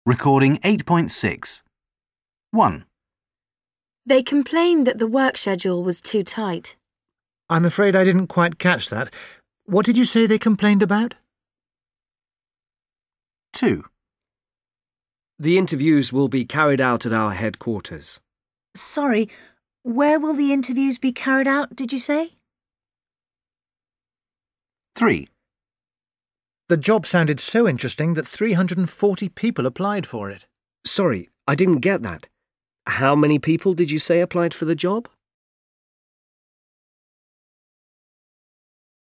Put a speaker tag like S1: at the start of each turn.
S1: Recording 8.6. 1,
S2: They complained that the work schedule was too tight.
S3: I'm afraid I didn't quite catch that. What did you say they complained about?
S1: 2,
S4: The interviews will be carried out at our headquarters.
S5: Sorry, where will the interviews be carried out, did you say?
S1: 3,
S3: The job sounded so interesting that 340 people applied for it.
S4: Sorry, I didn't get that. How many people did you say applied for the job?